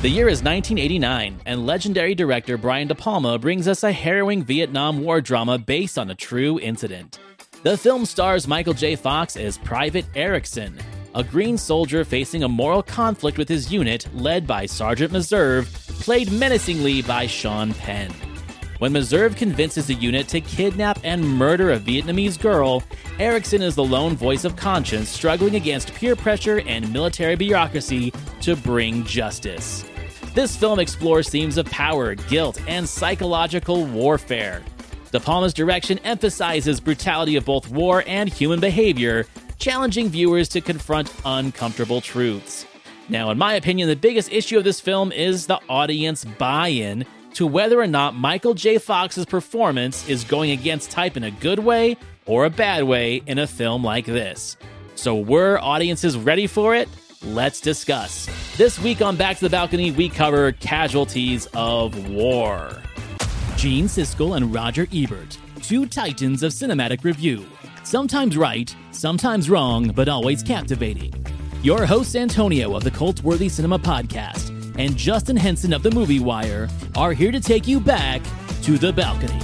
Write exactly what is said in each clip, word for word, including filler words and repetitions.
The year is nineteen eighty-nine, and legendary director Brian De Palma brings us a harrowing Vietnam War drama based on a true incident. The film stars Michael J. Fox as Private Erickson, a green soldier facing a moral conflict with his unit led by Sergeant Meserve, played menacingly by Sean Penn. When Meserve convinces the unit to kidnap and murder a Vietnamese girl, Erickson is the lone voice of conscience struggling against peer pressure and military bureaucracy to bring justice. This film explores themes of power, guilt, and psychological warfare. De Palma's direction emphasizes brutality of both war and human behavior, challenging viewers to confront uncomfortable truths. Now, in my opinion, the biggest issue of this film is the audience buy-in to whether or not Michael J. Fox's performance is going against type in a good way or a bad way in a film like this. So were audiences ready for it? Let's discuss. This week on Back to the Balcony, we cover casualties of war. Gene Siskel and Roger Ebert, two titans of cinematic review. Sometimes right, sometimes wrong, but always captivating. Your hosts Antonio of the Cult-Worthy Cinema Podcast and Justin Henson of the Movie Wire are here to take you back to the balcony.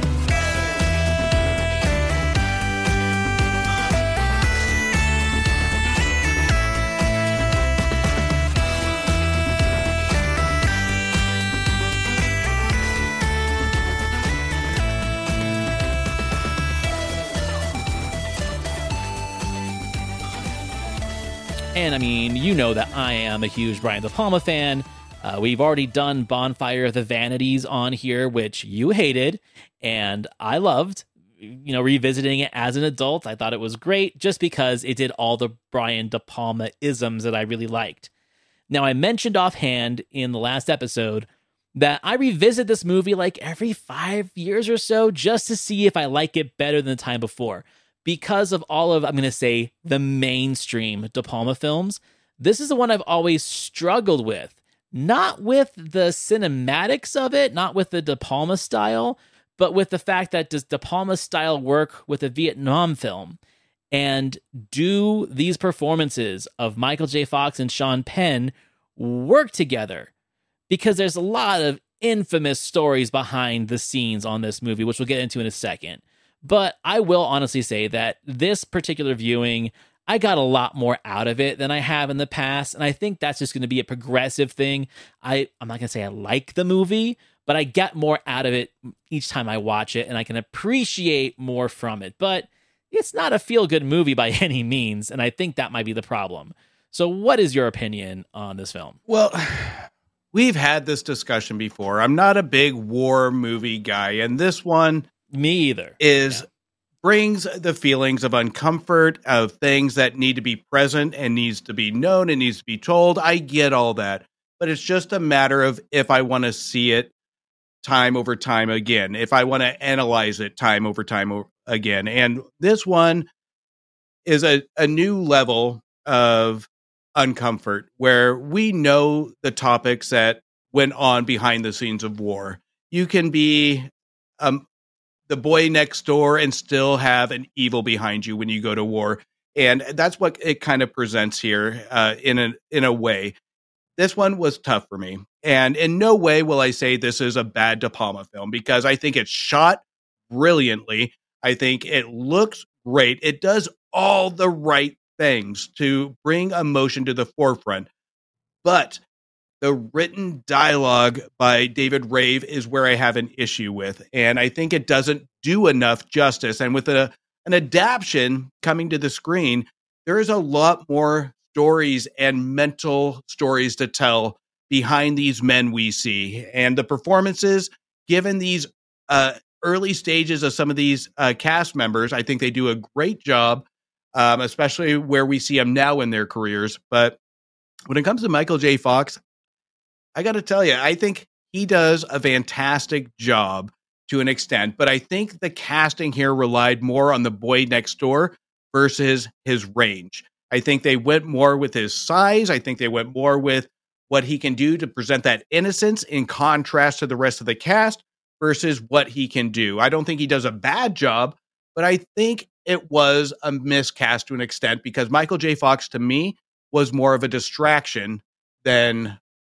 And I mean, you know that I am a huge Brian De Palma fan. Uh, we've already done Bonfire of the Vanities on here, which you hated, and I loved. You know, revisiting it as an adult, I thought it was great just because it did all the Brian De Palma isms that I really liked. Now, I mentioned offhand in the last episode that I revisit this movie like every five years or so just to see if I like it better than the time before. Because of all of, I'm going to say, the mainstream De Palma films, this is the one I've always struggled with. Not with the cinematics of it, not with the De Palma style, but with the fact that does De Palma style work with a Vietnam film? And do these performances of Michael J. Fox and Sean Penn work together? Because there's a lot of infamous stories behind the scenes on this movie, which we'll get into in a second. But I will honestly say that this particular viewing, I got a lot more out of it than I have in the past. And I think that's just going to be a progressive thing. I, I'm not going to say I like the movie, but I get more out of it each time I watch it, and I can appreciate more from it. But it's not a feel-good movie by any means, and I think that might be the problem. So what is your opinion on this film? Well, we've had this discussion before. I'm not a big war movie guy, and this one... Me either. Is yeah. brings the feelings of uncomfort, of things that need to be present and needs to be known and needs to be told. I get all that, but it's just a matter of if I want to see it time over time again, if I want to analyze it time over time o- again. And this one is a, a new level of uncomfort where we know the topics that went on behind the scenes of war. You can be um, the boy next door and still have an evil behind you when you go to war. And that's what it kind of presents here uh, in a, in a way. This one was tough for me. And in no way will I say this is a bad De Palma film, because I think it's shot brilliantly. I think it looks great. It does all the right things to bring emotion to the forefront. But the written dialogue by David Rave is where I have an issue with. And I think it doesn't do enough justice. And with a, an adaptation coming to the screen, there is a lot more stories and mental stories to tell behind these men we see. And the performances, given these uh, early stages of some of these uh, cast members, I think they do a great job, um, especially where we see them now in their careers. But when it comes to Michael J. Fox, I got to tell you, I think he does a fantastic job to an extent, but I think the casting here relied more on the boy next door versus his range. I think they went more with his size. I think they went more with what he can do to present that innocence in contrast to the rest of the cast versus what he can do. I don't think he does a bad job, but I think it was a miscast to an extent because Michael J. Fox, to me, was more of a distraction than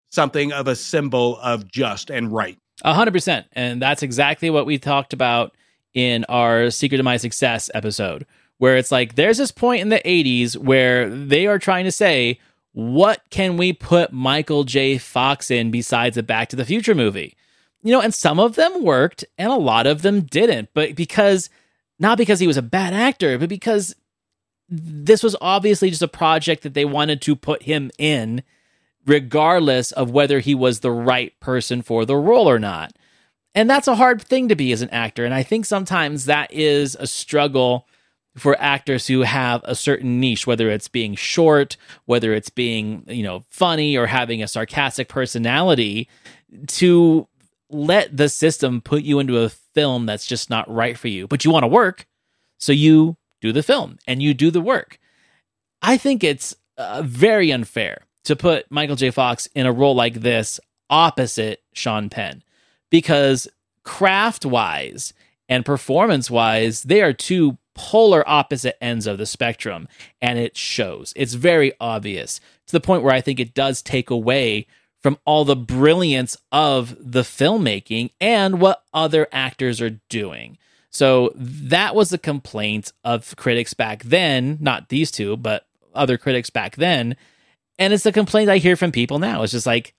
something of a symbol of just and right. A hundred percent. And that's exactly what we talked about in our Secret of My Success episode, where it's like, there's this point in the eighties where they are trying to say, what can we put Michael J. Fox in besides a Back to the Future movie? You know, and some of them worked and a lot of them didn't, but because, not because he was a bad actor, but because this was obviously just a project that they wanted to put him in, regardless of whether he was the right person for the role or not. And that's a hard thing to be as an actor. And I think sometimes that is a struggle for actors who have a certain niche, whether it's being short, whether it's being, you know, funny or having a sarcastic personality, to let the system put you into a film that's just not right for you. But you want to work, so you do the film and you do the work. I think it's uh, very unfair to put Michael J. Fox in a role like this opposite Sean Penn, because craft-wise and performance-wise, they are two polar opposite ends of the spectrum, and it shows. It's very obvious, to the point where I think it does take away from all the brilliance of the filmmaking and what other actors are doing. So that was a complaint of critics back then, not these two, but other critics back then. And it's a complaint I hear from people now. It's just like,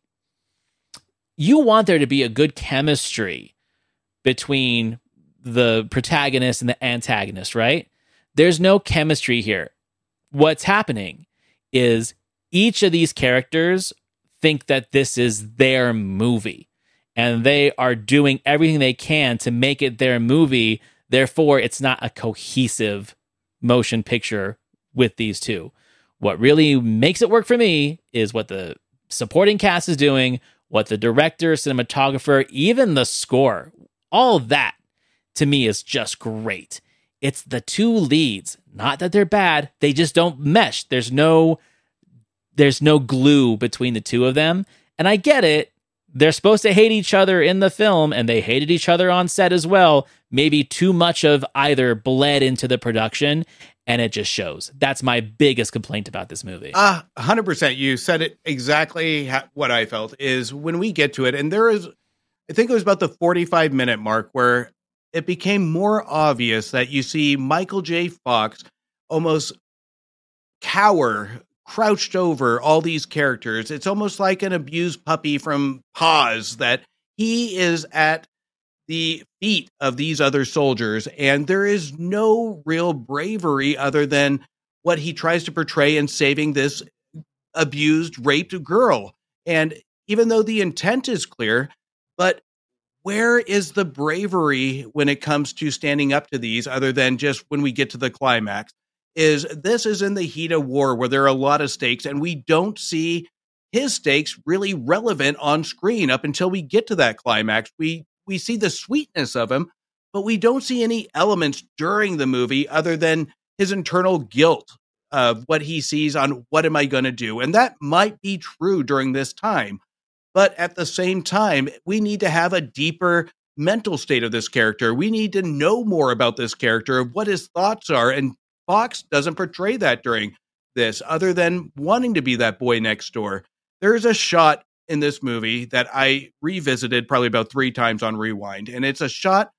you want there to be a good chemistry between the protagonist and the antagonist, right? There's no chemistry here. What's happening is each of these characters think that this is their movie, and they are doing everything they can to make it their movie. Therefore, it's not a cohesive motion picture with these two. What really makes it work for me is what the supporting cast is doing, what the director, cinematographer, even the score, all of that to me is just great. It's the two leads, not that they're bad, they just don't mesh. There's no there's no glue between the two of them. And I get it. They're supposed to hate each other in the film, and they hated each other on set as well. Maybe too much of either bled into the production, and it just shows. That's my biggest complaint about this movie. Ah, uh, one hundred percent. You said it exactly ha- what I felt is when we get to it, and there is, I think it was about the forty-five minute mark where it became more obvious that you see Michael J. Fox almost cower, crouched over all these characters. It's almost like an abused puppy from Paws, that he is at the feet of these other soldiers, and there is no real bravery other than what he tries to portray in saving this abused, raped girl. And even though the intent is clear, but where is the bravery when it comes to standing up to these, other than just when we get to the climax? Is this is in the heat of war where there are a lot of stakes, and we don't see his stakes really relevant on screen up until we get to that climax. We we see the sweetness of him, but we don't see any elements during the movie other than his internal guilt of what he sees on what am I going to do? And that might be true during this time. But at the same time, we need to have a deeper mental state of this character. We need to know more about this character, of what his thoughts are. And Fox doesn't portray that during this, other than wanting to be that boy next door. There's a shot in this movie that I revisited probably about three times on Rewind. And it's a shot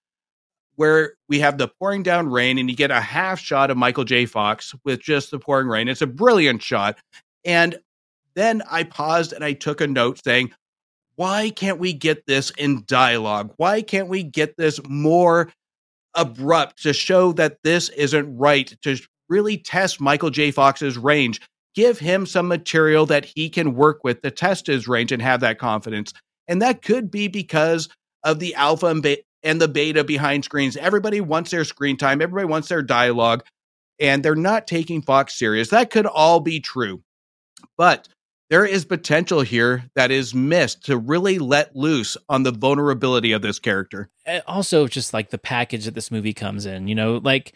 where we have the pouring down rain, and you get a half shot of Michael J. Fox with just the pouring rain. It's a brilliant shot. And then I paused and I took a note saying, why can't we get this in dialogue? Why can't we get this more abrupt to show that this isn't right, to really test Michael J. Fox's range? Give him some material that he can work with to test his range and have that confidence. And that could be because of the alpha and, be- and the beta behind screens. Everybody wants their screen time. Everybody wants their dialogue, and they're not taking Fox serious. That could all be true. But there is potential here that is missed to really let loose on the vulnerability of this character. Also, just like the package that this movie comes in, you know, like,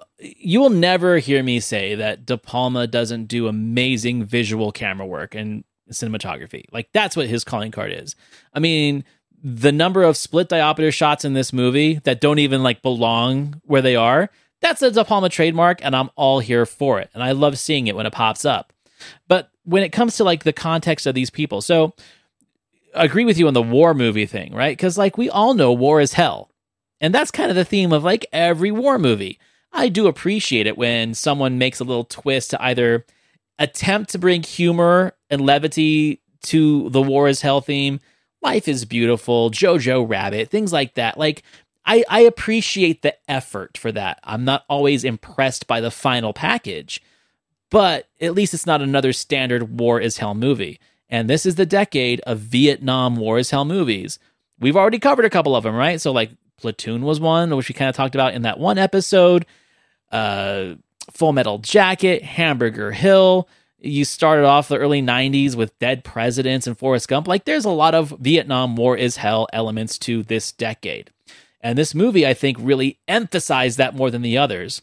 you will never hear me say that De Palma doesn't do amazing visual camera work and cinematography. Like, that's what his calling card is. I mean, the number of split diopter shots in this movie that don't even like belong where they are, that's a De Palma trademark, and I'm all here for it. And I love seeing it when it pops up. But when it comes to like the context of these people, so agree with you on the war movie thing, right? Because like we all know war is hell. And that's kind of the theme of like every war movie. I do appreciate it when someone makes a little twist to either attempt to bring humor and levity to the war is hell theme. Life is Beautiful, Jojo Rabbit, things like that. Like I, I appreciate the effort for that. I'm not always impressed by the final package, but at least it's not another standard war is hell movie. And this is the decade of Vietnam War is hell movies. We've already covered a couple of them, right? So like Platoon was one, which we kind of talked about in that one episode. Uh, Full Metal Jacket, Hamburger Hill. You started off the early nineties with Dead Presidents and Forrest Gump. Like there's a lot of Vietnam War is hell elements to this decade. And this movie, I think, really emphasized that more than the others.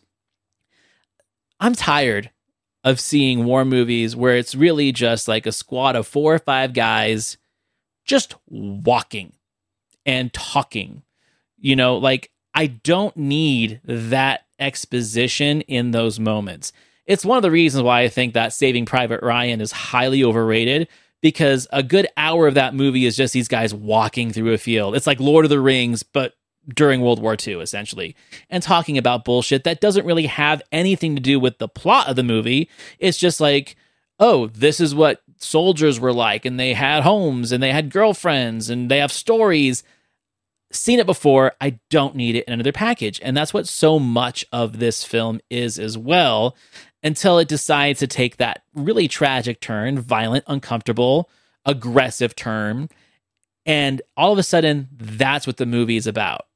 I'm tired of seeing war movies where it's really just like a squad of four or five guys just walking and talking. You know, like I don't need that exposition in those moments. It's one of the reasons why I think that Saving Private Ryan is highly overrated, because a good hour of that movie is just these guys walking through a field. It's like Lord of the Rings, but during World War Two, essentially, and talking about bullshit that doesn't really have anything to do with the plot of the movie. It's just like, oh, this is what soldiers were like, and they had homes, and they had girlfriends, and they have stories. Seen it before, I don't need it in another package. And that's what so much of this film is as well, until it decides to take that really tragic turn, violent, uncomfortable, aggressive turn. And all of a sudden, that's what the movie is about.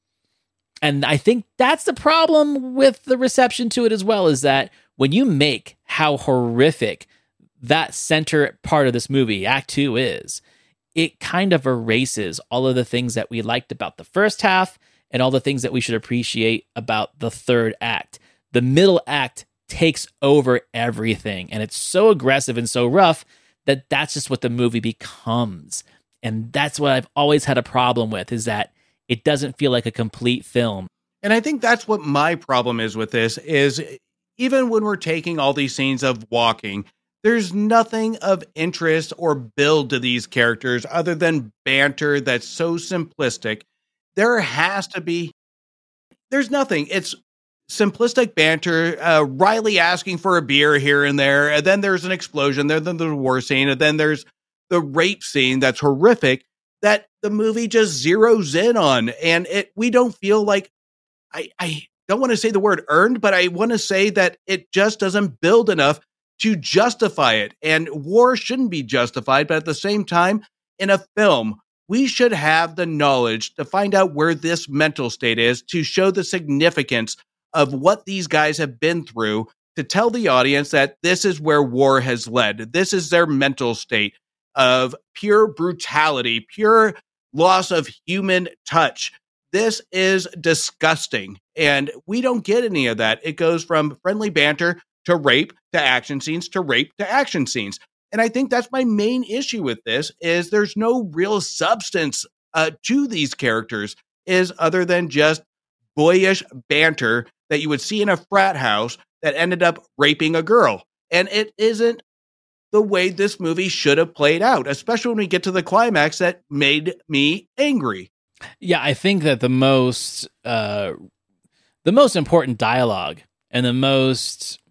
And I think that's the problem with the reception to it as well, is that when you make how horrific that center part of this movie, Act Two, is, it kind of erases all of the things that we liked about the first half and all the things that we should appreciate about the third act. The middle act takes over everything, and it's so aggressive and so rough that that's just what the movie becomes. And that's what I've always had a problem with, is that it doesn't feel like a complete film. And I think that's what my problem is with this, is even when we're taking all these scenes of walking, there's nothing of interest or build to these characters other than banter that's so simplistic. There has to be, there's nothing. It's simplistic banter, uh, Riley asking for a beer here and there, and then there's an explosion, then there's the war scene, and then there's the rape scene that's horrific that the movie just zeroes in on. And it, we don't feel like, I, I don't want to say the word earned, but I want to say that it just doesn't build enough to justify it. And war shouldn't be justified, but at the same time, in a film, we should have the knowledge to find out where this mental state is, to show the significance of what these guys have been through, to tell the audience that this is where war has led. This is their mental state of pure brutality, pure loss of human touch. This is disgusting. And we don't get any of that. It goes from friendly banter to rape to action scenes to rape to action scenes. And I think that's my main issue with this, is there's no real substance uh, to these characters, is other than just boyish banter that you would see in a frat house that ended up raping a girl. And it isn't the way this movie should have played out, especially when we get to the climax that made me angry. Yeah, I think that the most uh, the most important dialogue and the most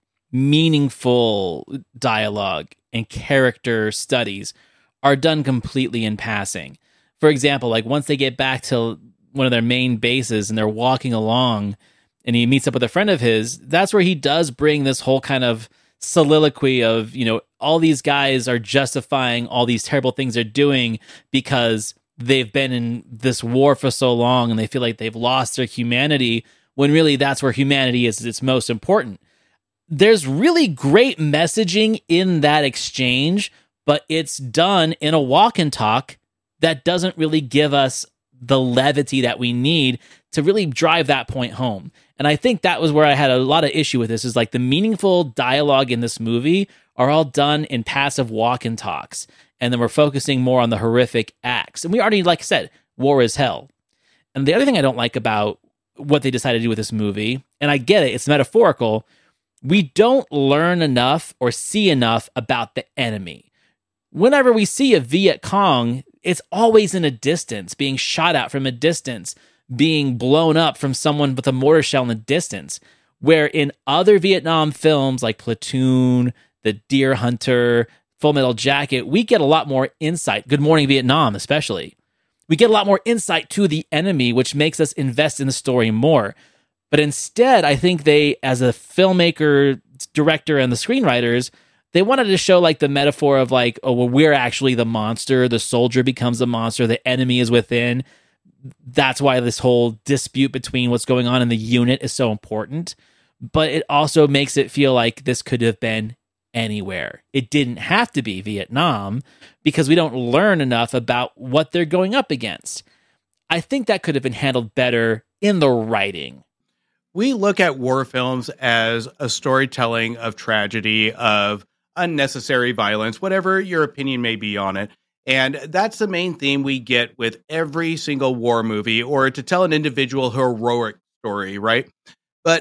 meaningful dialogue and character studies are done completely in passing. For example, like once they get back to one of their main bases and they're walking along and he meets up with a friend of his, that's where he does bring this whole kind of soliloquy of, you know, all these guys are justifying all these terrible things they're doing because they've been in this war for so long and they feel like they've lost their humanity, when really that's where humanity is its most important. There's really great messaging in that exchange, but it's done in a walk and talk that doesn't really give us the levity that we need to really drive that point home. And I think that was where I had a lot of issue with this, is like the meaningful dialogue in this movie are all done in passive walk and talks. And then we're focusing more on the horrific acts. And we already, like I said, war is hell. And the other thing I don't like about what they decided to do with this movie, and I get it, it's metaphorical, we don't learn enough or see enough about the enemy. Whenever we see a Viet Cong, it's always in a distance, being shot at from a distance, being blown up from someone with a mortar shell in the distance. Where in other Vietnam films like Platoon, The Deer Hunter, Full Metal Jacket, we get a lot more insight. Good Morning Vietnam, especially. We get a lot more insight to the enemy, which makes us invest in the story more. But instead, I think they, as a filmmaker, director, and the screenwriters, they wanted to show like the metaphor of like, oh, well, we're actually the monster. The soldier becomes the monster. The enemy is within. That's why this whole dispute between what's going on in the unit is so important. But it also makes it feel like this could have been anywhere. It didn't have to be Vietnam because we don't learn enough about what they're going up against. I think that could have been handled better in the writing. We look at war films as a storytelling of tragedy, of unnecessary violence, whatever your opinion may be on it. And that's the main theme we get with every single war movie, or to tell an individual heroic story, right? But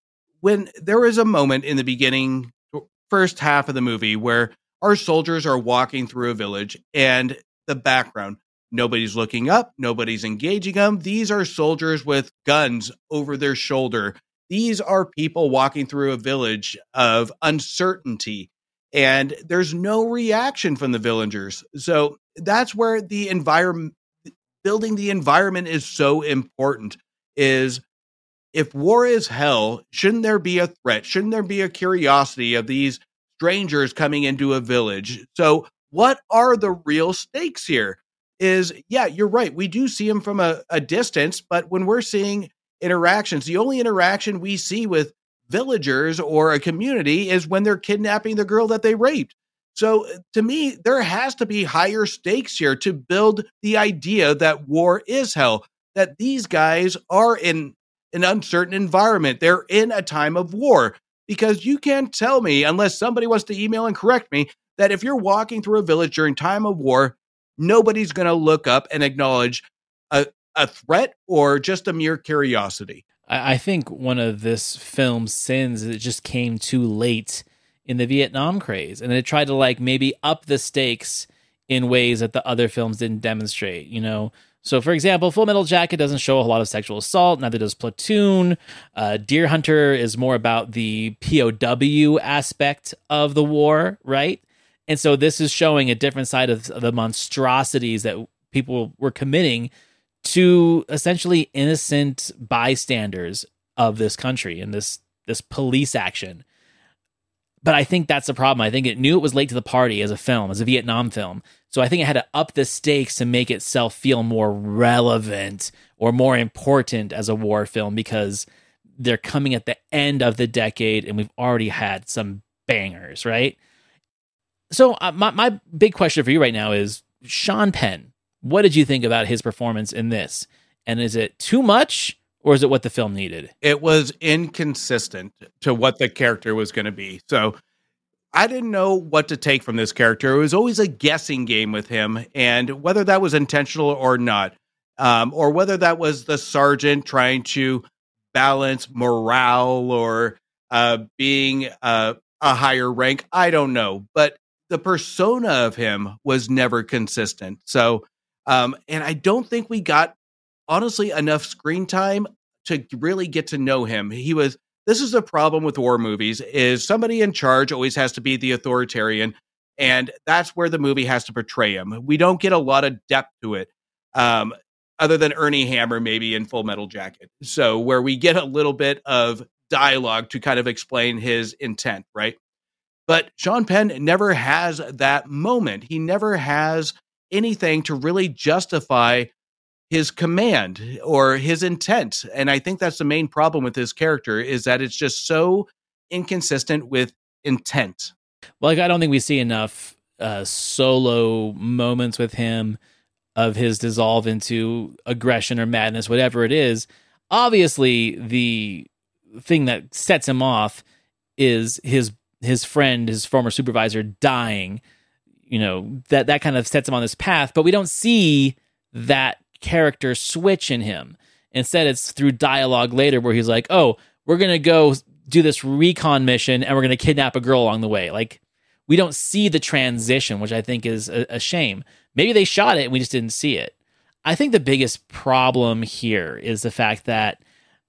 when there is a moment in the beginning, first half of the movie, where our soldiers are walking through a village and the background, nobody's looking up, nobody's engaging them. These are soldiers with guns over their shoulder. These are people walking through a village of uncertainty. And there's no reaction from the villagers. So that's where the environment, building the environment is so important, is if war is hell, shouldn't there be a threat? Shouldn't there be a curiosity of these strangers coming into a village? So what are the real stakes here? Is, yeah, you're right. We do see them from a, a distance, but when we're seeing interactions, the only interaction we see with villagers or a community is when they're kidnapping the girl that they raped. So to me, there has to be higher stakes here to build the idea that war is hell, that these guys are in an uncertain environment. They're in a time of war, because you can't tell me, unless somebody wants to email and correct me, that if you're walking through a village during time of war, nobody's going to look up and acknowledge a, a threat or just a mere curiosity. I think one of this film's sins is it just came too late in the Vietnam craze, and it tried to like maybe up the stakes in ways that the other films didn't demonstrate, you know? So, for example, Full Metal Jacket doesn't show a lot of sexual assault, neither does Platoon. Uh, Deer Hunter is more about the P O W aspect of the war, right? And so this is showing a different side of the monstrosities that people were committing to essentially innocent bystanders of this country and this this police action. But I think that's the problem. I think it knew it was late to the party as a film, as a Vietnam film. So I think it had to up the stakes to make itself feel more relevant or more important as a war film, because they're coming at the end of the decade and we've already had some bangers, right? So uh, my, my big question for you right now is, Sean Penn, what did you think about his performance in this? And is it too much, or is it what the film needed? It was inconsistent to what the character was going to be. So I didn't know what to take from this character. It was always a guessing game with him, and whether that was intentional or not, um, or whether that was the sergeant trying to balance morale or uh, being uh, a higher rank, I don't know. But the persona of him was never consistent. So, um, and I don't think we got, honestly, enough screen time to really get to know him. He was, this is the problem with war movies, is somebody in charge always has to be the authoritarian, and that's where the movie has to portray him. We don't get a lot of depth to it, um, other than Ernie Hammer maybe in Full Metal Jacket. So where we get a little bit of dialogue to kind of explain his intent, right? But Sean Penn never has that moment. He never has anything to really justify his command or his intent. And I think that's the main problem with his character, is that it's just so inconsistent with intent. Well, like, I don't think we see enough uh, solo moments with him of his dissolve into aggression or madness, whatever it is. Obviously, the thing that sets him off is his his friend, his former supervisor, dying. You know, that that kind of sets him on this path, but we don't see that character switch in him. Instead, it's through dialogue later where he's like, oh, we're going to go do this recon mission and we're going to kidnap a girl along the way. Like, we don't see the transition, which I think is a, a shame. Maybe they shot it and we just didn't see it. I think the biggest problem here is the fact that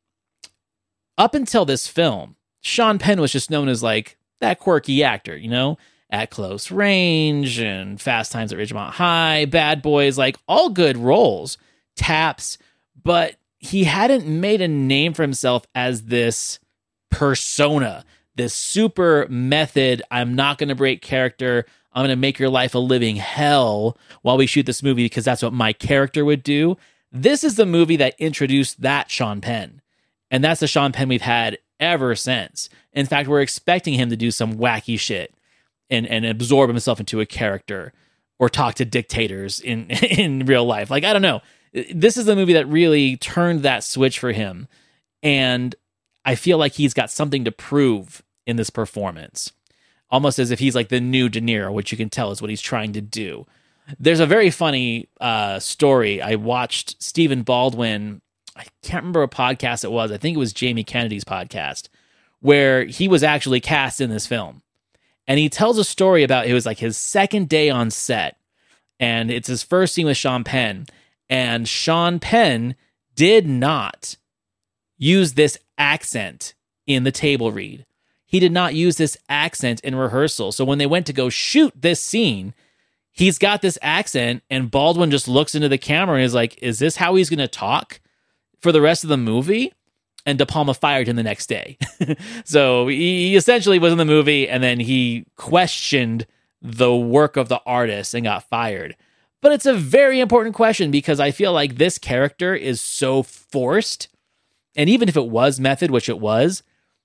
up until this film, Sean Penn was just known as like that quirky actor, you know, At Close Range and Fast Times at Ridgemont High, Bad Boys, like all good roles, Taps, but he hadn't made a name for himself as this persona, this super method, I'm not going to break character, I'm going to make your life a living hell while we shoot this movie because that's what my character would do. This is the movie that introduced that Sean Penn. And that's the Sean Penn we've had ever since. In fact, we're expecting him to do some wacky shit and, and absorb himself into a character or talk to dictators in, in real life. Like, I don't know. This is the movie that really turned that switch for him. And I feel like he's got something to prove in this performance. Almost as if he's like the new De Niro, which you can tell is what he's trying to do. There's a very funny uh, story. I watched Stephen Baldwin, I can't remember what podcast it was. I think it was Jamie Kennedy's podcast, where he was actually cast in this film. And he tells a story about, it was like his second day on set. And it's his first scene with Sean Penn. And Sean Penn did not use this accent in the table read. He did not use this accent in rehearsal. So when they went to go shoot this scene, he's got this accent and Baldwin just looks into the camera and is like, is this how he's going to talk for the rest of the movie? And De Palma fired him the next day. So he essentially was in the movie and then he questioned the work of the artist and got fired. But it's a very important question because I feel like this character is so forced. And even if it was method, which it was,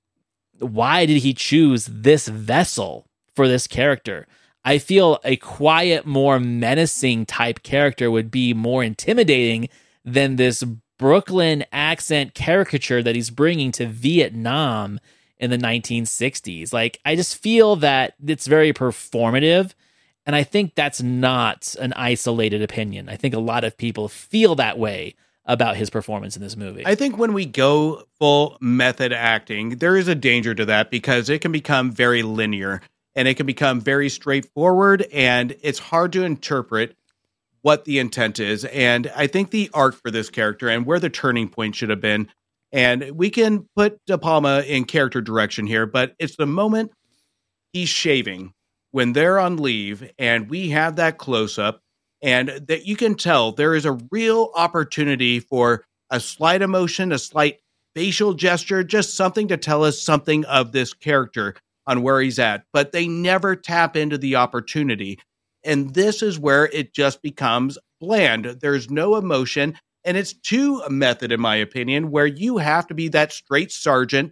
why did he choose this vessel for this character? I feel a quiet, more menacing type character would be more intimidating than this Brooklyn accent caricature that he's bringing to Vietnam in the nineteen sixties. Like, I just feel that it's very performative, and I think that's not an isolated opinion. I think a lot of people feel that way about his performance in this movie. I think when we go full method acting, there is a danger to that because it can become very linear and it can become very straightforward and it's hard to interpret what the intent is. And I think the arc for this character and where the turning point should have been, and we can put De Palma in character direction here, but it's the moment he's shaving when they're on leave and we have that close up. And that you can tell there is a real opportunity for a slight emotion, a slight facial gesture, just something to tell us something of this character on where he's at. But they never tap into the opportunity. And this is where it just becomes bland. There's no emotion. And it's too a method, in my opinion, where you have to be that straight sergeant.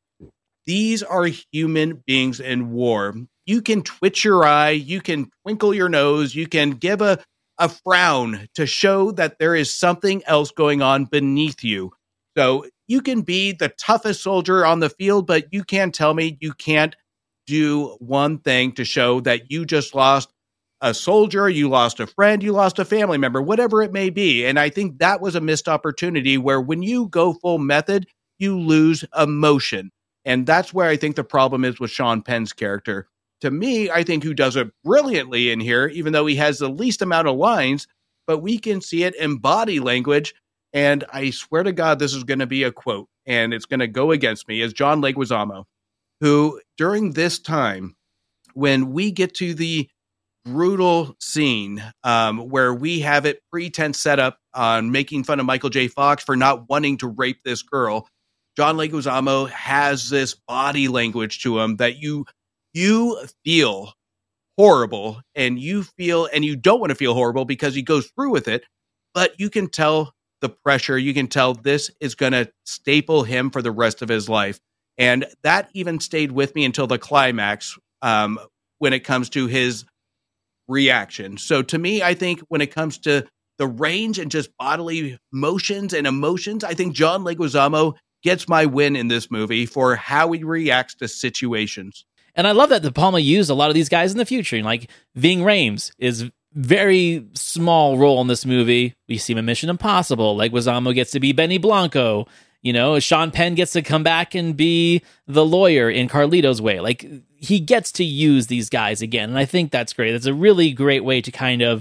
These are human beings in war. You can twitch your eye. You can twinkle your nose. You can give a a frown to show that there is something else going on beneath you. So you can be the toughest soldier on the field, but you can't tell me you can't do one thing to show that you just lost a soldier, you lost a friend, you lost a family member, whatever it may be. And I think that was a missed opportunity where when you go full method, you lose emotion. And that's where I think the problem is with Sean Penn's character. To me, I think who does it brilliantly in here, even though he has the least amount of lines, but we can see it in body language. And I swear to God, this is going to be a quote, and it's going to go against me, is John Leguizamo, who during this time, when we get to the brutal scene um, where we have it pretense set up on making fun of Michael J. Fox for not wanting to rape this girl, John Leguizamo has this body language to him that you You feel horrible and you feel, and you don't want to feel horrible because he goes through with it, but you can tell the pressure. You can tell this is going to staple him for the rest of his life. And that even stayed with me until the climax um, when it comes to his reaction. So to me, I think when it comes to the range and just bodily motions and emotions, I think John Leguizamo gets my win in this movie for how he reacts to situations. And I love that De Palma used a lot of these guys in the future. Like Ving Rhames is very small role in this movie. We see him in Mission Impossible. Leguizamo gets to be Benny Blanco. You know, Sean Penn gets to come back and be the lawyer in Carlito's Way. Like, he gets to use these guys again. And I think that's great. It's a really great way to kind of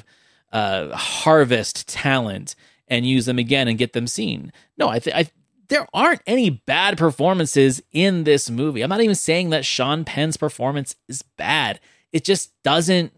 uh, harvest talent and use them again and get them seen. No, I think I there aren't any bad performances in this movie. I'm not even saying that Sean Penn's performance is bad. It just doesn't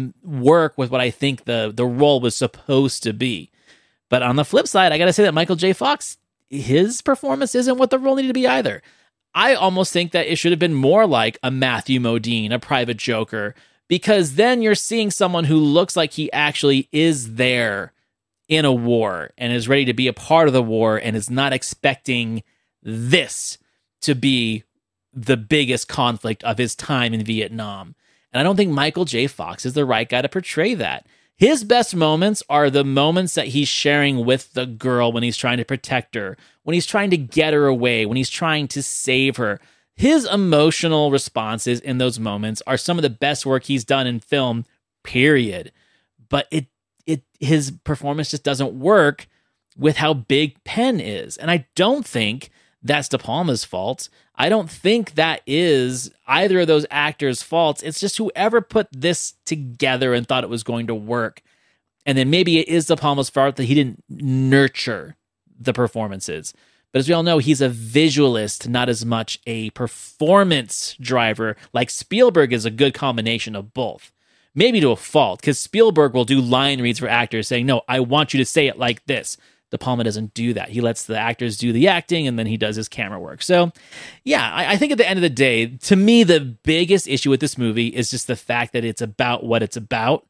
work with what I think the the role was supposed to be. But on the flip side, I got to say that Michael J. Fox, his performance isn't what the role needed to be either. I almost think that it should have been more like a Matthew Modine, a Private Joker, because then you're seeing someone who looks like he actually is there in a war and is ready to be a part of the war and is not expecting this to be the biggest conflict of his time in Vietnam. And I don't think Michael J. Fox is the right guy to portray that. His best moments are the moments that he's sharing with the girl when he's trying to protect her, when he's trying to get her away, when he's trying to save her. His emotional responses in those moments are some of the best work he's done in film, period. But it it his performance just doesn't work with how big Penn is. And I don't think that's De Palma's fault. I don't think that is either of those actors' faults. It's just whoever put this together and thought it was going to work. And then maybe it is De Palma's fault that he didn't nurture the performances. But as we all know, he's a visualist, not as much a performance driver. Like Spielberg is a good combination of both. Maybe to a fault, because Spielberg will do line reads for actors saying, no, I want you to say it like this. De Palma doesn't do that. He lets the actors do the acting, and then he does his camera work. So, yeah, I, I think at the end of the day, to me, the biggest issue with this movie is just the fact that it's about what it's about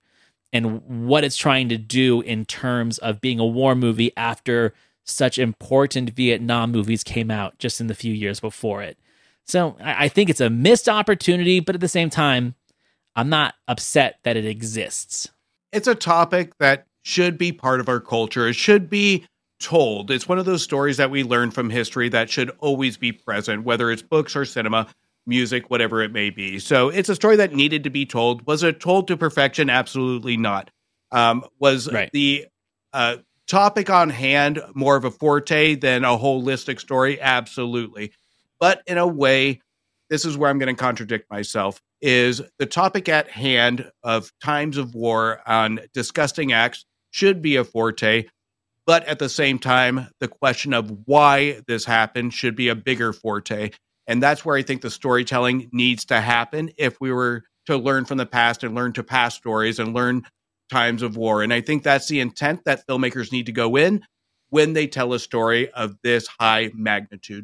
and what it's trying to do in terms of being a war movie after such important Vietnam movies came out just in the few years before it. So I, I think it's a missed opportunity, but at the same time, I'm not upset that it exists. It's a topic that should be part of our culture. It should be told. It's one of those stories that we learn from history that should always be present, whether it's books or cinema, music, whatever it may be. So it's a story that needed to be told. Was it told to perfection? Absolutely not. Um, was right. the uh, topic on hand more of a forte than a holistic story? Absolutely. But in a way, this is where I'm going to contradict myself, is the topic at hand of times of war on disgusting acts should be a forte. But at the same time, the question of why this happened should be a bigger forte. And that's where I think the storytelling needs to happen if we were to learn from the past and learn to past stories and learn times of war. And I think that's the intent that filmmakers need to go in when they tell a story of this high magnitude.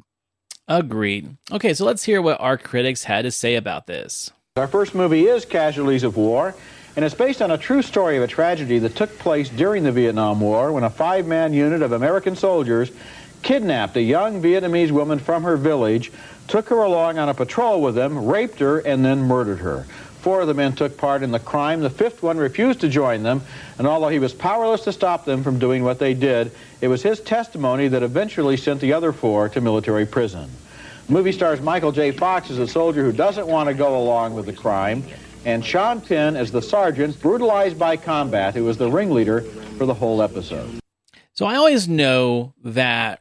Agreed. Okay, so let's hear what our critics had to say about this. Our first movie is Casualties of War, and it's based on a true story of a tragedy that took place during the Vietnam War when a five-man unit of American soldiers kidnapped a young Vietnamese woman from her village, took her along on a patrol with them, raped her, and then murdered her. Four of the men took part in the crime. The fifth one refused to join them, and although he was powerless to stop them from doing what they did, it was his testimony that eventually sent the other four to military prison. The movie stars Michael J. Fox as a soldier who doesn't want to go along with the crime, and Sean Penn as the sergeant brutalized by combat, who was the ringleader for the whole episode. So I always know that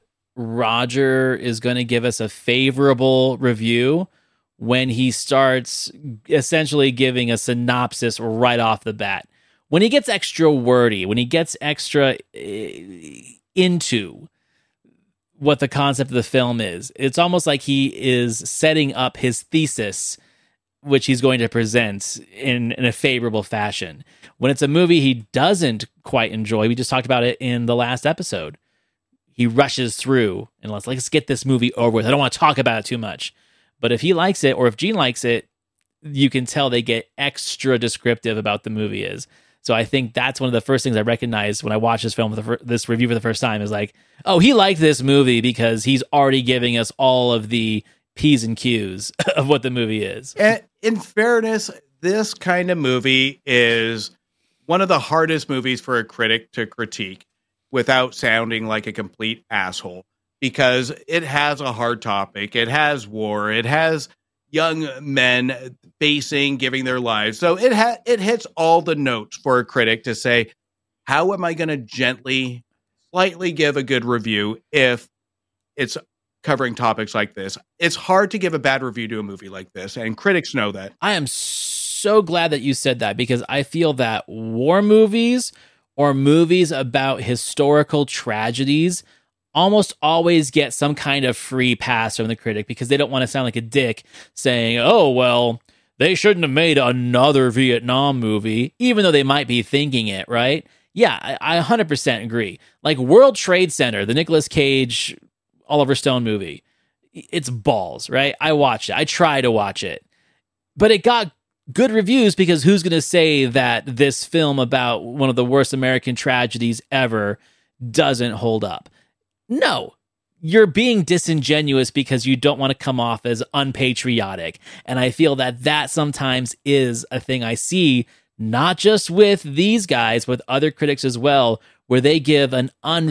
Roger is going to give us a favorable review when he starts essentially giving a synopsis right off the bat. When he gets extra wordy, when he gets extra into what the concept of the film is, it's almost like he is setting up his thesis, which he's going to present in, in a favorable fashion. When it's a movie he doesn't quite enjoy, we just talked about it in the last episode, he rushes through and let's, let's get this movie over with. I don't want to talk about it too much. But if he likes it, or if Gene likes it, you can tell they get extra descriptive about the movie is. So I think that's one of the first things I recognized when I watched this film, for the, this review for the first time, is like, oh, he liked this movie because he's already giving us all of the P's and Q's of what the movie is. And in fairness, this kind of movie is one of the hardest movies for a critic to critique without sounding like a complete asshole, because it has a hard topic. It has war. It has young men facing, giving their lives. So it ha- it hits all the notes for a critic to say, how am I going to gently, slightly give a good review if it's covering topics like this? It's hard to give a bad review to a movie like this, and critics know that. I am so glad that you said that, because I feel that war movies or movies about historical tragedies almost always get some kind of free pass from the critic because they don't want to sound like a dick saying, oh, well, they shouldn't have made another Vietnam movie, even though they might be thinking it, right? Yeah, I, I one hundred percent agree. Like World Trade Center, the Nicolas Cage, Oliver Stone movie, it's balls, right? I watched it. I try to watch it. But it got good reviews because who's going to say that this film about one of the worst American tragedies ever doesn't hold up? No, you're being disingenuous because you don't want to come off as unpatriotic. And I feel that that sometimes is a thing I see, not just with these guys, but with other critics as well, where they give an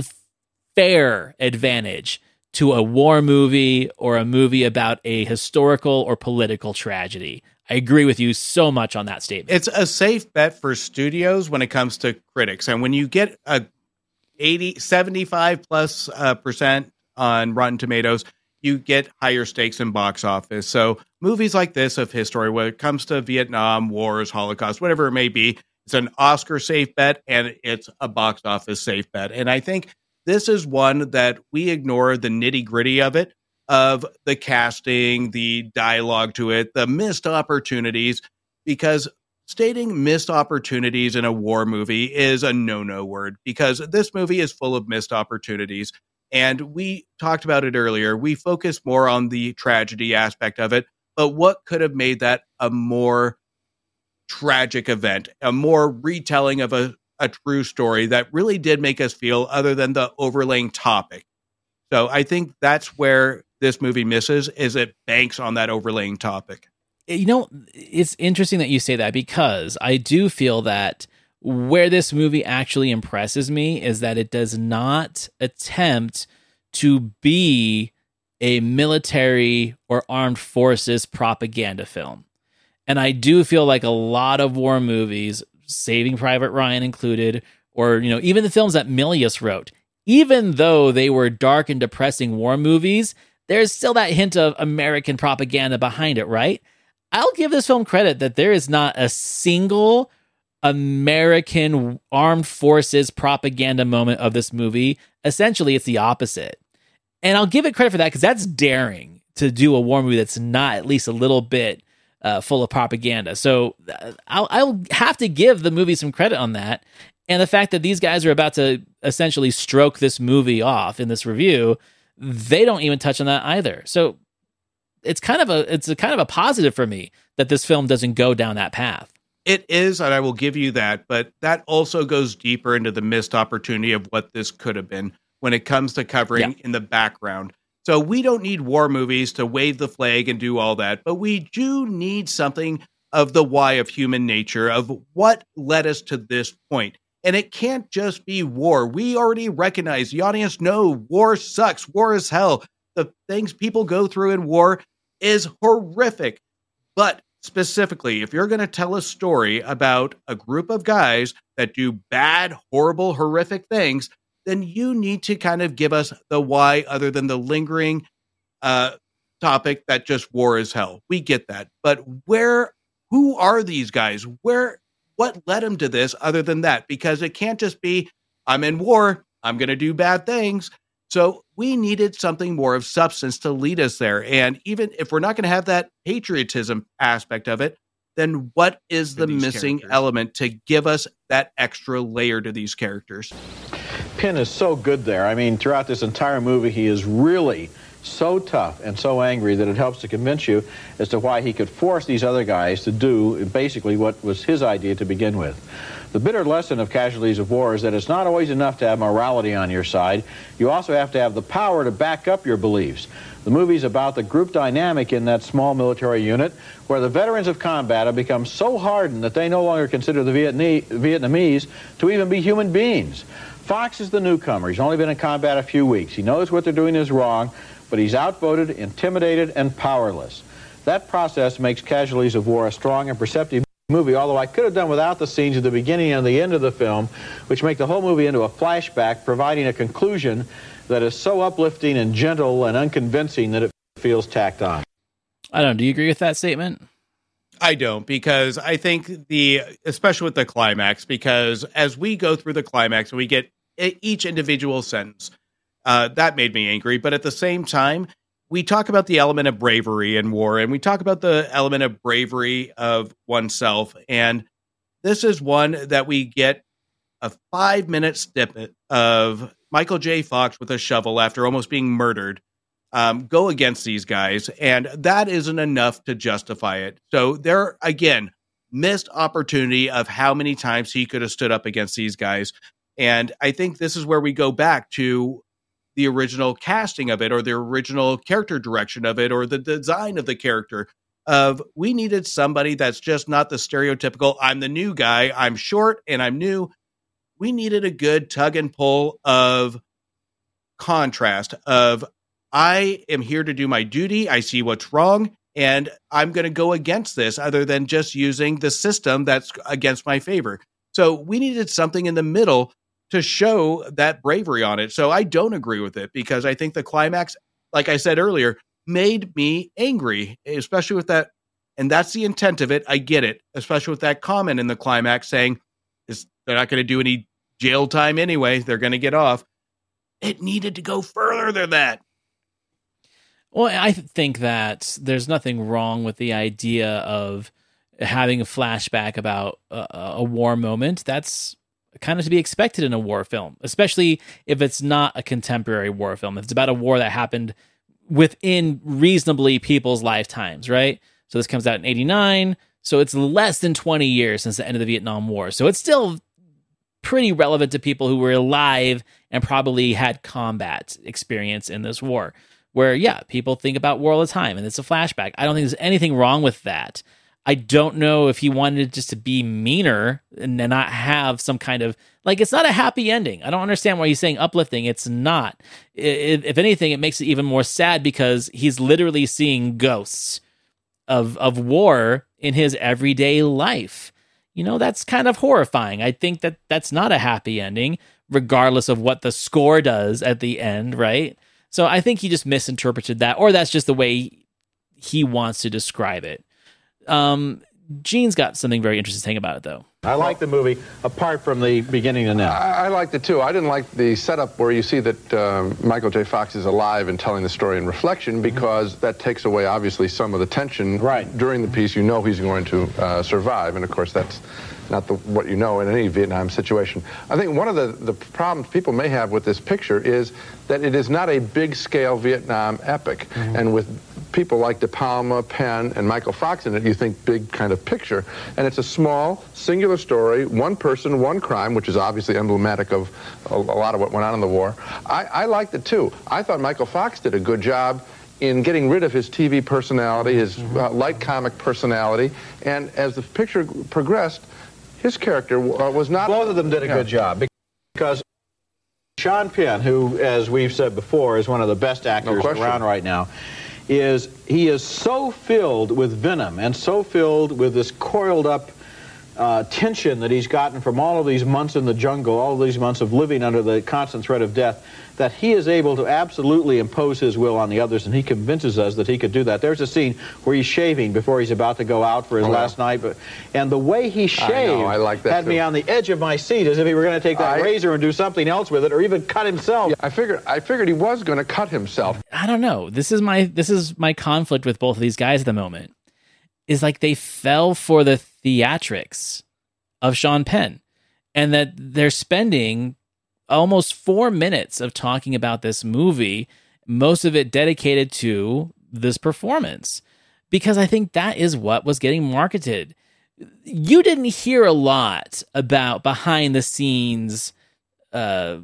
unfair advantage to a war movie or a movie about a historical or political tragedy. I agree with you so much on that statement. It's a safe bet for studios when it comes to critics. And when you get a eighty, seventy-five plus uh, percent on Rotten Tomatoes, you get higher stakes in box office. So movies like this of history, when it comes to Vietnam, wars, Holocaust, whatever it may be, it's an Oscar safe bet and it's a box office safe bet. And I think this is one that we ignore the nitty gritty of it, of the casting, the dialogue to it, the missed opportunities, because stating missed opportunities in a war movie is a no-no word, because this movie is full of missed opportunities. And we talked about it earlier. We focus more on the tragedy aspect of it, but what could have made that a more tragic event, a more retelling of a, a true story that really did make us feel, other than the overlaying topic. So I think that's where this movie misses, is it banks on that overlaying topic. You know, it's interesting that you say that, because I do feel that where this movie actually impresses me is that it does not attempt to be a military or armed forces propaganda film. And I do feel like a lot of war movies, Saving Private Ryan included, or, you know, even the films that Milius wrote, even though they were dark and depressing war movies, there's still that hint of American propaganda behind it, right? I'll give this film credit that there is not a single American armed forces propaganda moment of this movie. Essentially, it's the opposite. And I'll give it credit for that, because that's daring to do a war movie that's not at least a little bit uh, full of propaganda. So I'll, I'll have to give the movie some credit on that. And the fact that these guys are about to essentially stroke this movie off in this review, they don't even touch on that either. So it's kind of a it's a kind of a positive for me that this film doesn't go down that path. It is, and I will give you that, but that also goes deeper into the missed opportunity of what this could have been when it comes to covering yeah. in the background. So we don't need war movies to wave the flag and do all that, but we do need something of the why of human nature, of what led us to this point. And it can't just be war. We already recognize, the audience know war sucks. War is hell. The things people go through in war is horrific. But specifically, if you're going to tell a story about a group of guys that do bad, horrible, horrific things, then you need to kind of give us the why, other than the lingering uh, topic that just war is hell. We get that. But where, who are these guys? Where, what led them to this other than that? Because it can't just be, I'm in war, I'm going to do bad things. So we needed something more of substance to lead us there. And even if we're not going to have that patriotism aspect of it, then what is the missing characters. element to give us that extra layer to these characters? Penn is so good there. I mean, throughout this entire movie, he is really so tough and so angry that it helps to convince you as to why he could force these other guys to do basically what was his idea to begin with. The bitter lesson of Casualties of War is that it's not always enough to have morality on your side. You also have to have the power to back up your beliefs. The movie's about the group dynamic in that small military unit where the veterans of combat have become so hardened that they no longer consider the Vietnamese to even be human beings. Fox is the newcomer. He's only been in combat a few weeks. He knows what they're doing is wrong, but he's outvoted, intimidated, and powerless. That process makes Casualties of War a strong and perceptive movie, although I could have done without the scenes at the beginning and the end of the film, which make the whole movie into a flashback, providing a conclusion that is so uplifting and gentle and unconvincing that it feels tacked on. I don't know. Do you agree with that statement? I don't, because I think the, especially with the climax, because as we go through the climax, we get each individual sentence. Uh, that made me angry. But at the same time, we talk about the element of bravery in war, and we talk about the element of bravery of oneself. And this is one that we get a five minute snippet of Michael J. Fox with a shovel after almost being murdered. Um, go against these guys, and that isn't enough to justify it. So there, again, missed opportunity of how many times he could have stood up against these guys. And I think this is where we go back to the original casting of it, or the original character direction of it, or the design of the character. Of we needed somebody that's just not the stereotypical, I'm the new guy, I'm short and I'm new. We needed a good tug and pull of contrast of, I am here to do my duty. I see what's wrong, and I'm going to go against this other than just using the system that's against my favor. So we needed something in the middle to show that bravery on it. So I don't agree with it, because I think the climax, like I said earlier, made me angry, especially with that. And that's the intent of it. I get it, especially with that comment in the climax saying is they're not going to do any jail time anyway. They're going to get off. It needed to go further than that. Well, I think that there's nothing wrong with the idea of having a flashback about a, a war moment. That's kind of to be expected in a war film, especially if it's not a contemporary war film. If it's about a war that happened within reasonably people's lifetimes, right? So this comes out in eighty-nine, so it's less than twenty years since the end of the Vietnam War. So it's still pretty relevant to people who were alive and probably had combat experience in this war. Where, yeah, people think about war all the time, and it's a flashback. I don't think there's anything wrong with that. I don't know if he wanted just to be meaner and not have some kind of, like, it's not a happy ending. I don't understand why he's saying uplifting. It's not. It, if anything, it makes it even more sad, because he's literally seeing ghosts of of war in his everyday life. You know, that's kind of horrifying. I think that that's not a happy ending, regardless of what the score does at the end, right? So I think he just misinterpreted that, or that's just the way he wants to describe it. Um, Gene's got something very interesting to say about it, though. I like the movie, apart from the beginning and end. I, I liked it, too. I didn't like the setup where you see that um, Michael J. Fox is alive and telling the story in reflection, because mm-hmm. that takes away, obviously, some of the tension. Right. During the piece, you know he's going to uh, survive, and, of course, that's not the, what you know in any Vietnam situation. I think one of the, the problems people may have with this picture is that it is not a big-scale Vietnam epic. Mm-hmm. And with people like De Palma, Penn, and Michael Fox in it, you think big kind of picture. And it's a small, singular story, one person, one crime, which is obviously emblematic of a, a lot of what went on in the war. I, I liked it, too. I thought Michael Fox did a good job in getting rid of his T V personality, his uh, light comic personality. And as the picture progressed, his character uh, was not... Both of them did a yeah. good job, because Sean Penn, who, as we've said before, is one of the best actors no around right now, is he is so filled with venom and so filled with this coiled up uh, tension that he's gotten from all of these months in the jungle, all of these months of living under the constant threat of death, that he is able to absolutely impose his will on the others, and he convinces us that he could do that. There's a scene where he's shaving before he's about to go out for his oh, last night, but and the way he shaved I know, I like that had too. me on the edge of my seat, as if he were going to take that I, razor and do something else with it, or even cut himself. Yeah, I figured I figured he was going to cut himself. I don't know. This is my this is my conflict with both of these guys at the moment. Is like they fell for the theatrics of Sean Penn, and that they're spending almost four minutes of talking about this movie, most of it dedicated to this performance, because I think that is what was getting marketed. You didn't hear a lot about behind the scenes uh,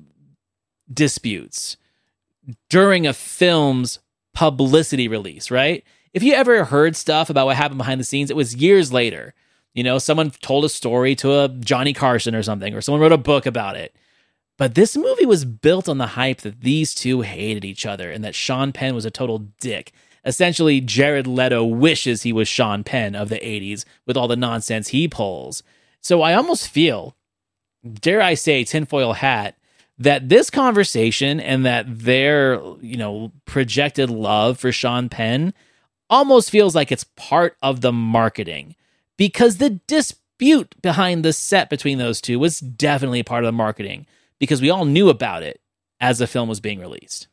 disputes during a film's publicity release, right? If you ever heard stuff about what happened behind the scenes, it was years later. You know, someone told a story to a Johnny Carson or something, or someone wrote a book about it. But this movie was built on the hype that these two hated each other and that Sean Penn was a total dick. Essentially, Jared Leto wishes he was Sean Penn of the eighties with all the nonsense he pulls. So I almost feel, dare I say, tinfoil hat, that this conversation and that their, you know, projected love for Sean Penn almost feels like it's part of the marketing. because the dispute behind the set between those two was definitely part of the marketing, because we all knew about it as the film was being released.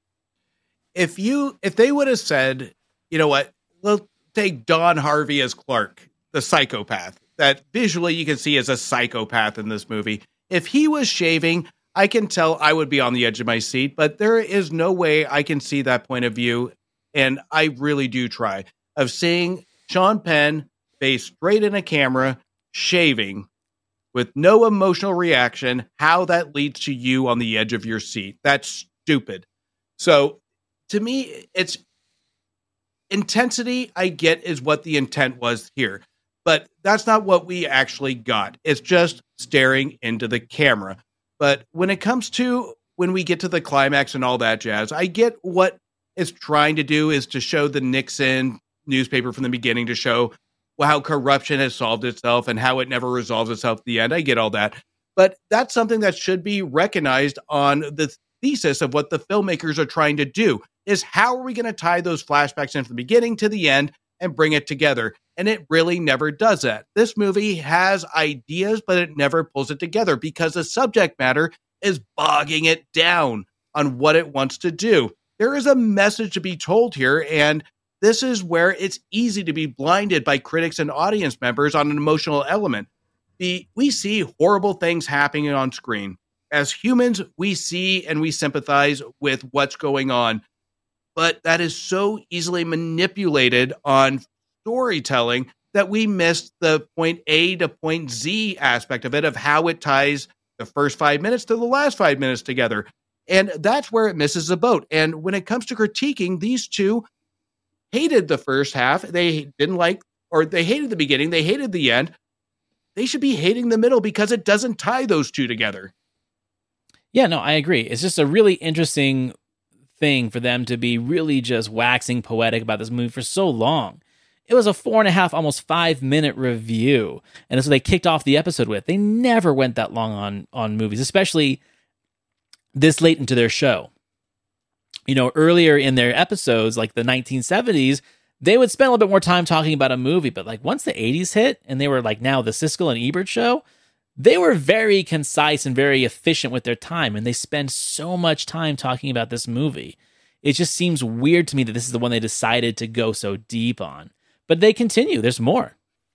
If you, if they would have said, you know what, we'll take Don Harvey as Clark, the psychopath that visually you can see as a psychopath in this movie. If he was shaving, I can tell I would be on the edge of my seat, but there is no way I can see that point of view. And I really do try of seeing Sean Penn face straight in a camera, shaving with no emotional reaction, how that leads to you on the edge of your seat. That's stupid. So to me, it's intensity. I get is what the intent was here, but that's not what we actually got. It's just staring into the camera. But when it comes to when we get to the climax and all that jazz, I get what it's trying to do is to show the Nixon newspaper from the beginning, to show how corruption has solved itself and how it never resolves itself at the end. I get all that. But that's something that should be recognized on the thesis of what the filmmakers are trying to do, is how are we going to tie those flashbacks in from the beginning to the end and bring it together? And it really never does that. This movie has ideas, but it never pulls it together because the subject matter is bogging it down on what it wants to do. There is a message to be told here, and this is where it's easy to be blinded by critics and audience members on an emotional element. The, we see horrible things happening on screen. As humans, we see and we sympathize with what's going on, but that is so easily manipulated on storytelling that we miss the point A to point Z aspect of it, of how it ties the first five minutes to the last five minutes together. And that's where it misses the boat. And when it comes to critiquing, these two hated the first half. They didn't like, or they hated the beginning. They hated the end. They should be hating the middle because it doesn't tie those two together. Yeah, no, I agree. It's just a really interesting thing for them to be really just waxing poetic about this movie for so long. It was a four and a half, almost five minute review. And that's what they kicked off the episode with. They never went that long on, on movies, especially this late into their show. You know, earlier in their episodes, like the nineteen seventies, they would spend a little bit more time talking about a movie. But like once the eighties hit and they were like now the Siskel and Ebert show, they were very concise and very efficient with their time. And they spend so much time talking about this movie. It just seems weird to me that this is the one they decided to go so deep on. But they continue. There's more.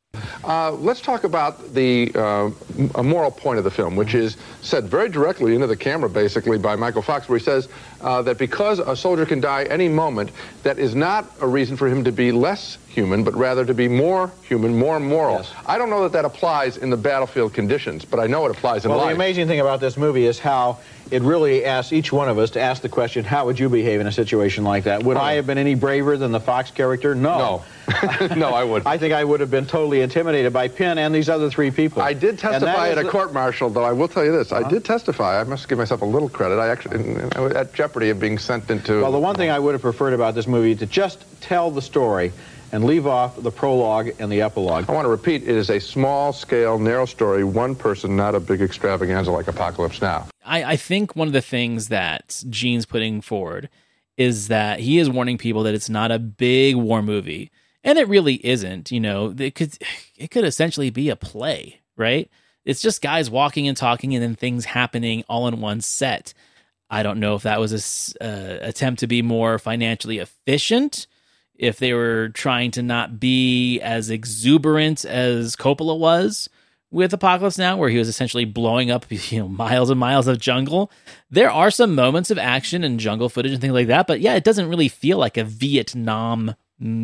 Uh, let's talk about the uh, a moral point of the film, which is said very directly into the camera, basically, by Michael Fox, where he says uh, that because a soldier can die any moment, that is not a reason for him to be less human, but rather to be more human, more moral. Yes. I don't know that that applies in the battlefield conditions, but I know it applies in well, life. Well, the amazing thing about this movie is how it really asks each one of us to ask the question, how would you behave in a situation like that? Would oh. I have been any braver than the Fox character? No. No, no I wouldn't. I think I would have been totally intimidated by Penn and these other three people. I did testify at a the... court-martial, though I will tell you this. Uh-huh. I did testify. I must give myself a little credit. I actually, at jeopardy of being sent into... Well, the one thing I would have preferred about this movie is to just tell the story and leave off the prologue and the epilogue. I want to repeat, it is a small-scale, narrow story, one person, not a big extravaganza like Apocalypse Now. I, I think one of the things that Gene's putting forward is that he is warning people that it's not a big war movie. And it really isn't. You know, it could, it could essentially be a play, right? It's just guys walking and talking and then things happening all in one set. I don't know if that was a uh, attempt to be more financially efficient, if they were trying to not be as exuberant as Coppola was with Apocalypse Now, where he was essentially blowing up, you know, miles and miles of jungle. There are some moments of action and jungle footage and things like that, but yeah, it doesn't really feel like a Vietnam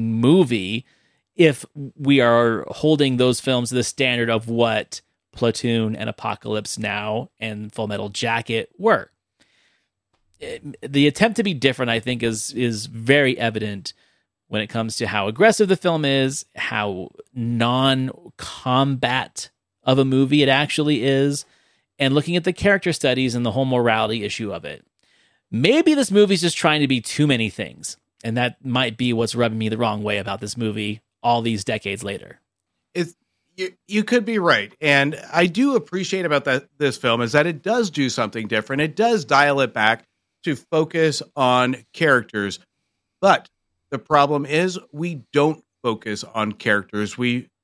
movie if we are holding those films to the standard of what Platoon and Apocalypse Now and Full Metal Jacket were. The attempt to be different, I think, is is very evident when it comes to how aggressive the film is, how non-combat of a movie it actually is, and looking at the character studies and the whole morality issue of it. Maybe this movie's just trying to be too many things, and that might be what's rubbing me the wrong way about this movie all these decades later. It's, you, you could be right, and I do appreciate about that this film is that it does do something different. It does dial it back to focus on characters, but the problem is we don't focus on characters. We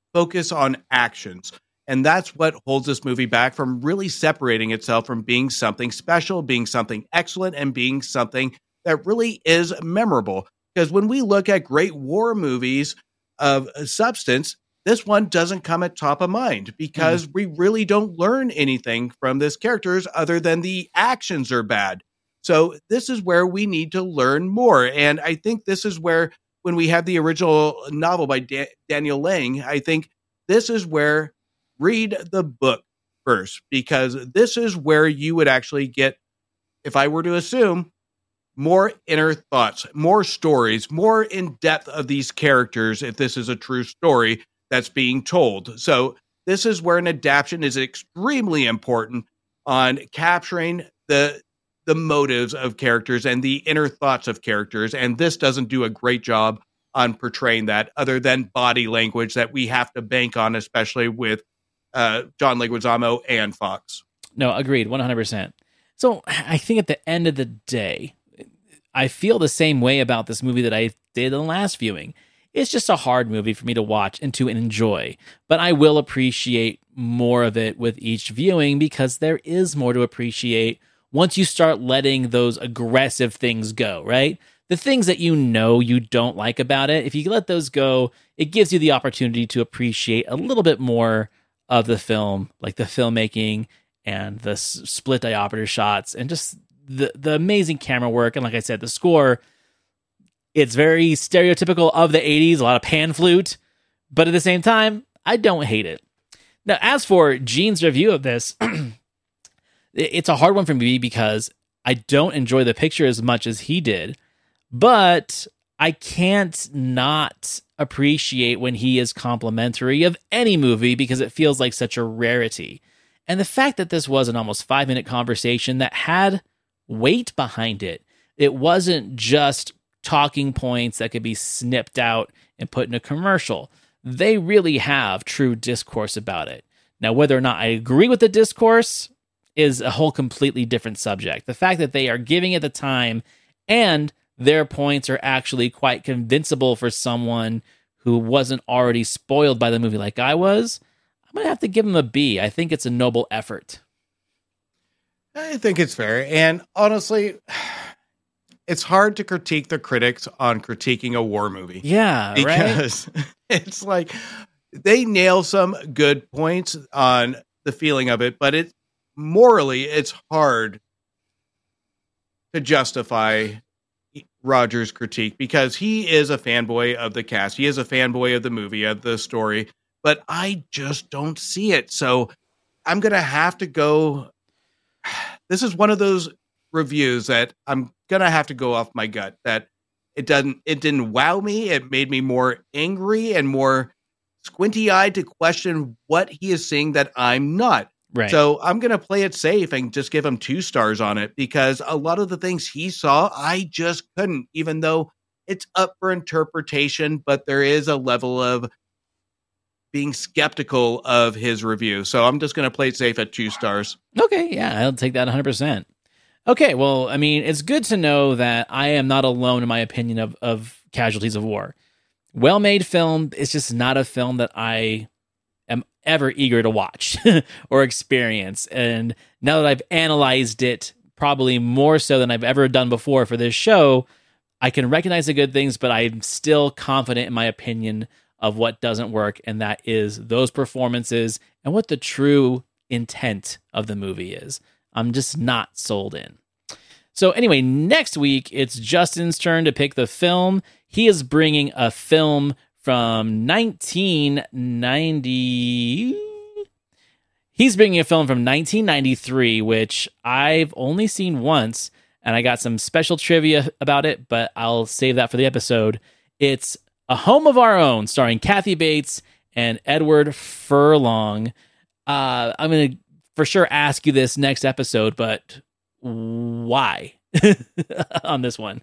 focus on actions. And that's what holds this movie back from really separating itself from being something special, being something excellent, and being something that really is memorable. Because when we look at great war movies of substance, this one doesn't come at top of mind because mm-hmm. we really don't learn anything from this characters other than the actions are bad. So this is where we need to learn more. And I think this is where, when we have the original novel by da- Daniel Lang, I think this is where read the book first, because this is where you would actually get, if I were to assume, more inner thoughts, more stories, more in depth of these characters if this is a true story that's being told. So this is where an adaptation is extremely important on capturing the the motives of characters and the inner thoughts of characters. And this doesn't do a great job on portraying that, other than body language that we have to bank on, especially with uh, John Leguizamo and Fox. No, agreed, one hundred percent. So I think at the end of the day, I feel the same way about this movie that I did in the last viewing. It's just a hard movie for me to watch and to enjoy, but I will appreciate more of it with each viewing because there is more to appreciate once you start letting those aggressive things go, right? The things that you know you don't like about it, if you let those go, it gives you the opportunity to appreciate a little bit more of the film, like the filmmaking and the s- split diopter shots and just the the amazing camera work. And like I said, the score, it's very stereotypical of the eighties, a lot of pan flute, but at the same time, I don't hate it. Now, as for Gene's review of this, it's a hard one for me because I don't enjoy the picture as much as he did, but I can't not appreciate when he is complimentary of any movie because it feels like such a rarity. And the fact that this was an almost five-minute conversation that had weight behind it, it wasn't just talking points that could be snipped out and put in a commercial. They really have true discourse about it. Now, whether or not I agree with the discourse is a whole completely different subject. The fact that they are giving it the time and their points are actually quite convincible for someone who wasn't already spoiled by the movie like I was, I'm going to have to give them a B. I think it's a noble effort. I think it's fair. And honestly, it's hard to critique the critics on critiquing a war movie. Yeah, because right? It's like they nail some good points on the feeling of it, but it morally, it's hard to justify Roger's critique because he is a fanboy of the cast. He is a fanboy of the movie, of the story, but I just don't see it. So I'm going to have to go. This is one of those reviews that I'm going to have to go off my gut, that it doesn't, it didn't wow me. It made me more angry and more squinty eyed to question what he is seeing that I'm not. Right. So I'm going to play it safe and just give him two stars on it because a lot of the things he saw, I just couldn't, even though it's up for interpretation, but there is a level of being skeptical of his review. So I'm just going to play it safe at two stars. Okay. Yeah, I'll take that one hundred percent. Okay. Well, I mean, it's good to know that I am not alone in my opinion of, of Casualties of War. Well-made film. It's just not a film that I am ever eager to watch or experience. And now that I've analyzed it probably more so than I've ever done before for this show, I can recognize the good things, but I'm still confident in my opinion of what doesn't work, and that is those performances and what the true intent of the movie is. I'm just not sold in. So anyway, next week, it's Justin's turn to pick the film. He is bringing a film from nineteen ninety. He's bringing a film from nineteen ninety-three, which I've only seen once, and I got some special trivia about it, but I'll save that for the episode. It's A Home of Our Own, starring Kathy Bates and Edward Furlong. Uh, I'm going to for sure ask you this next episode, but why on this one?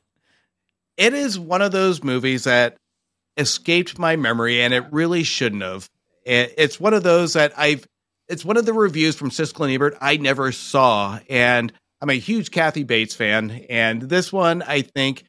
It is one of those movies that escaped my memory, and it really shouldn't have. It's one of those that I've, it's one of the reviews from Siskel and Ebert I never saw, and I'm a huge Kathy Bates fan, and this one, I think,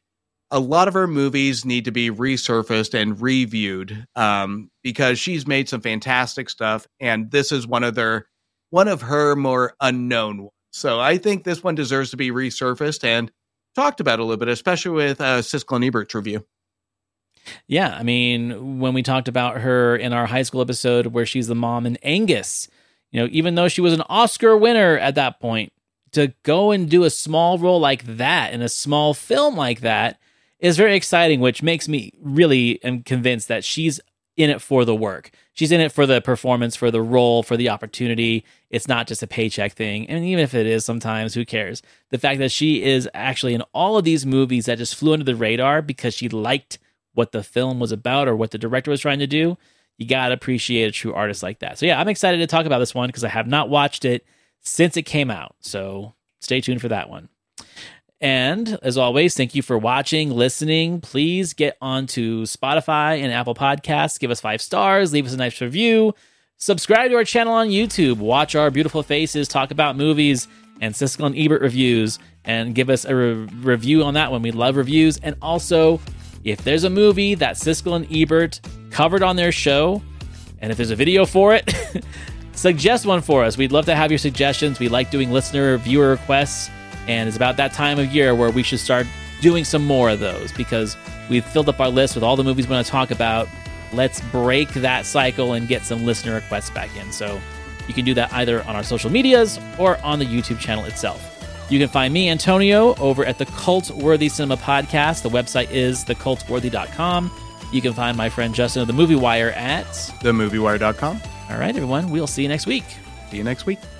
a lot of her movies need to be resurfaced and reviewed um, because she's made some fantastic stuff, and this is one of their one of her more unknown ones. So I think this one deserves to be resurfaced and talked about a little bit, especially with uh, Siskel and Ebert's review. Yeah, I mean, when we talked about her in our high school episode where she's the mom in Angus, you know, even though she was an Oscar winner at that point, to go and do a small role like that in a small film like that is very exciting, which makes me really am convinced that she's in it for the work. She's in it for the performance, for the role, for the opportunity. It's not just a paycheck thing. And even if it is sometimes, who cares? The fact that she is actually in all of these movies that just flew under the radar because she liked what the film was about or what the director was trying to do, you got to appreciate a true artist like that. So yeah, I'm excited to talk about this one because I have not watched it since it came out. So stay tuned for that one. And as always, thank you for watching, listening. Please get onto Spotify and Apple Podcasts. Give us five stars. Leave us a nice review. Subscribe to our channel on YouTube. Watch our beautiful faces talk about movies and Siskel and Ebert reviews. And give us a re- review on that one. We love reviews. And also, if there's a movie that Siskel and Ebert covered on their show, and if there's a video for it, suggest one for us. We'd love to have your suggestions. We like doing listener viewer requests. And it's about that time of year where we should start doing some more of those because we've filled up our list with all the movies we want to talk about. Let's break that cycle and get some listener requests back in. So you can do that either on our social medias or on the YouTube channel itself. You can find me, Antonio, over at the Cult Worthy Cinema Podcast. The website is the cult worthy dot com. You can find my friend Justin of The Movie Wire at the movie wire dot com. All right, everyone. We'll see you next week. See you next week.